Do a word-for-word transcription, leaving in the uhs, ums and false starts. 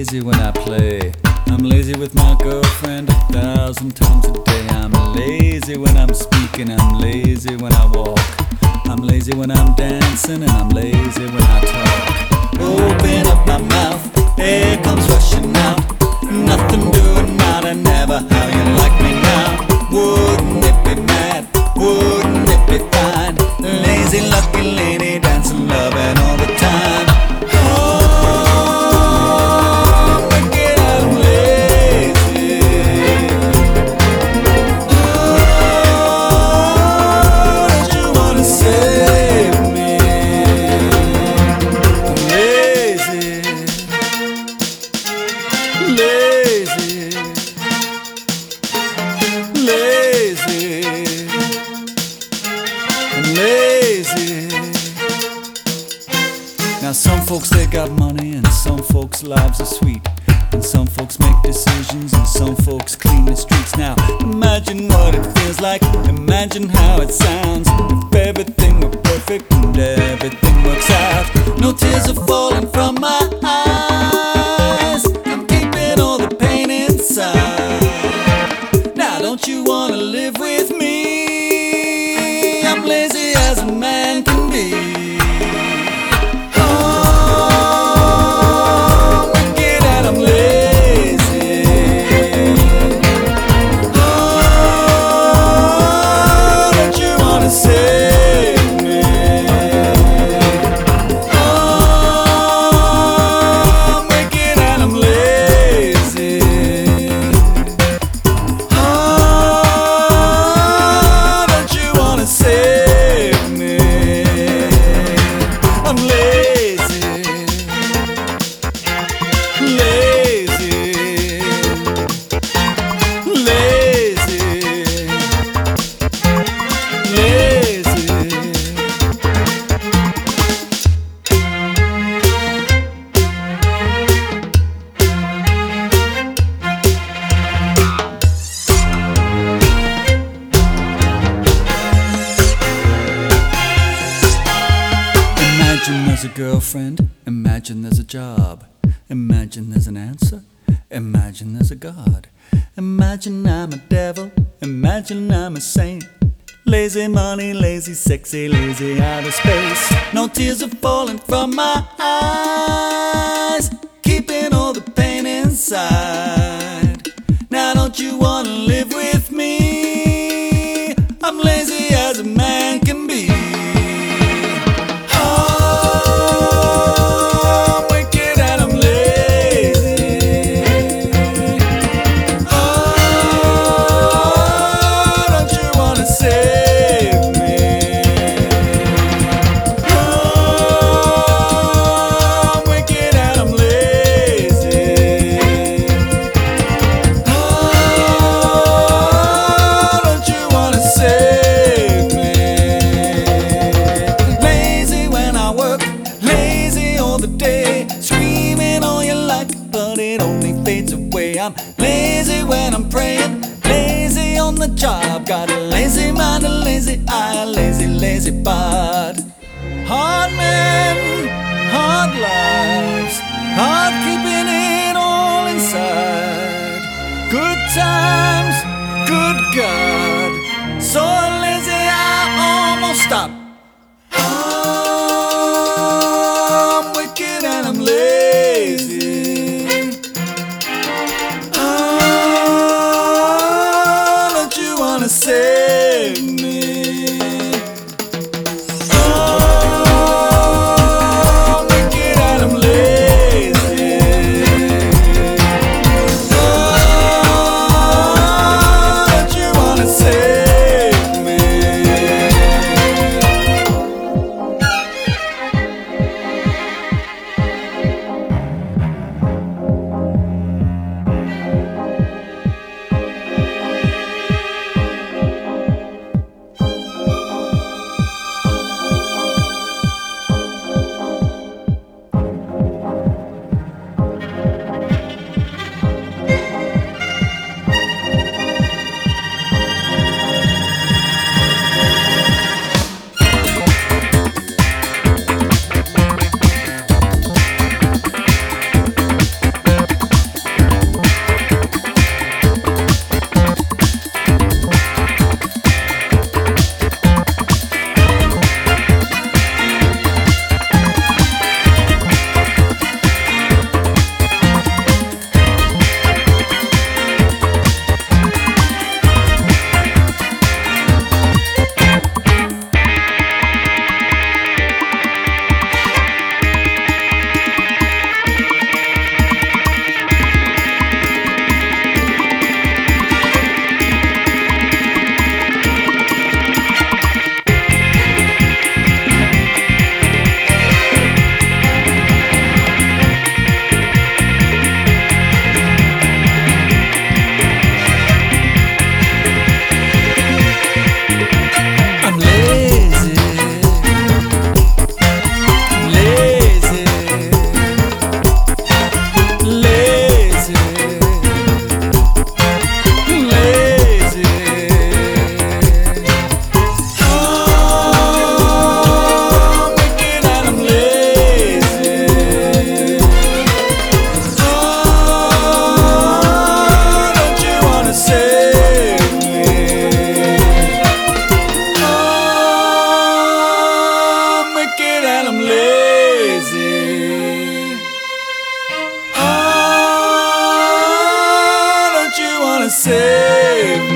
lazy when I play. I'm lazy with my girlfriend a thousand times a day. I'm lazy when I'm speaking, I'm lazy when I walk. I'm lazy when I'm dancing and I'm lazy when I talk. Open up my mouth, air comes rushing out. Nothing doing now and never how you like me now. Wouldn't it be mad, wouldn't it be fine? Lazy lucky lady dancing, loving all the time. Now some folks they got money and some folks' lives are sweet, and some folks make decisions and some folks clean the streets. Now imagine what it feels like, imagine how it sounds if everything were perfect and everything works out. No tears are falling from my eyes, I'm keeping all the pain inside. Now don't you wanna live with me? I'm lazy as a man can be. Imagine there's a girlfriend, imagine there's a job, imagine there's an answer, imagine there's a God. Imagine I'm a devil, imagine I'm a saint. Lazy money, lazy sexy, lazy out of space. No tears are falling from my eyes, keeping all the pain inside. Now don't you wanna live with me? I'm lazy as a man can be. I'm lazy when I'm praying, lazy on the job. Got a lazy mind, a lazy eye, a lazy, lazy body. Hard men, hard lives, hard keeping it all inside. Good times, good God, so lazy I almost stopped. I'm wicked and I'm lazy. Save me. gonna save